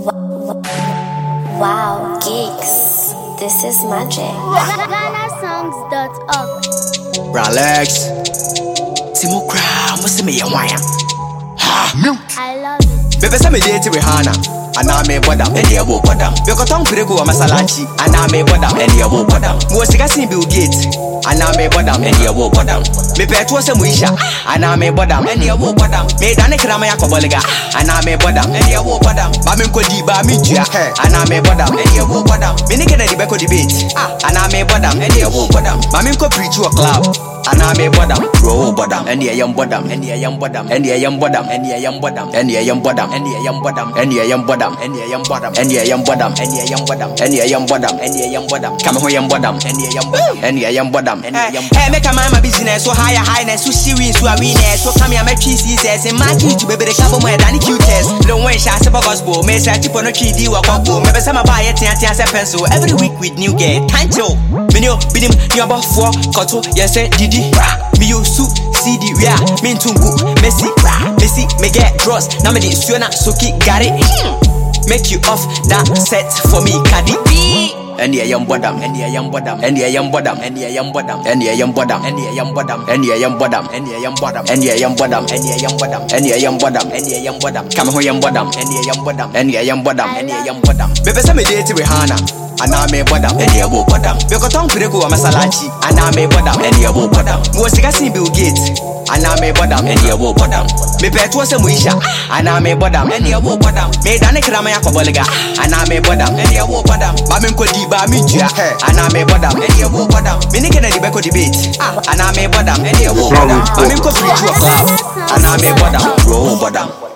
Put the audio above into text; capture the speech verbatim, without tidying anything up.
Wow, geeks, this is magic. Ghana songs dot org. Relax. Timo Crown, what's me a wire? Ha, mute. I love it. Baby, some date with Hannah. And I may bother, and you will bother. You got on Pirego, Masalachi, and I may bother, and you will bother. Most of the Bill Gates, and I may bother, and you will bother. Me pet was a wisha, and I may bother, and you will bother. Made an economic boliga, and I may bother, and you will bother. Bamin Kodiba, Mitia, and I may bother, and you will bother. Minika de Beco debate, and I may bother, and you will bother. Bamin ko preach to a club. And I may bottom, grow bottom, and the young bottom, and the young bottom, and the young bottom, and the young bottom, and the young bottom, and the young bottom, and the young bottom, and the young bottom, and the young bottom, and the young bottom, and the young bottom, and the young bottom, come on, young bottom, and the young bottom, and the young bottom, and the young bottom. Hey, make a man my business so higher highness, so serious, so awareness, so come here, make cheese, says, and my key to baby the couple more than cute test. Don't wait, shots of a gospel, may say, tip on a tree, do a couple, maybe some buy it, and a pencil every week with new game. Can't you? Minio, bidim, you about four, cotto, yes, Didi. Me you su C D yeah, me too good. Messi, Messi, me get draws. Now me the suena soki got it. Make you off that set for me, Cardi B. And the young bottom, and the young bottom, and the young bottom, and the young bottom, and the young bottom, and the young bottom, and the young bottom, and the young bottom, and the young bottom, and the young bottom, and the young bottom, and the young bottom. Come on, young bottom, and the young bottom, and the young bottom, and the young bottom. Baby, some date with Hannah. And I may bottom, and you will bottom. You got on Pirego, Masalachi, and I may bottom, and you will bottom. Most of the Bill Gates, and I may bottom, and you will bottom. Me pet was a wisha, and I may bottom, and you will bottom. Made an economic boliga, and I may bottom, and you will bottom. Bamin Kodiba, Mitia, and I may bottom, and you will bottom. Minika de Beco debate, and I may bottom, and you will bottom. Bamin Kodiba, and I may bottom, grow bottom.